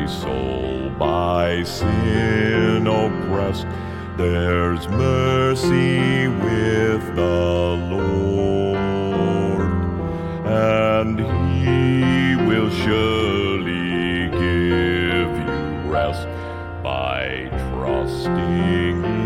weary soul by sin oppressed, there's mercy with the Lord, and He will surely give you rest by trusting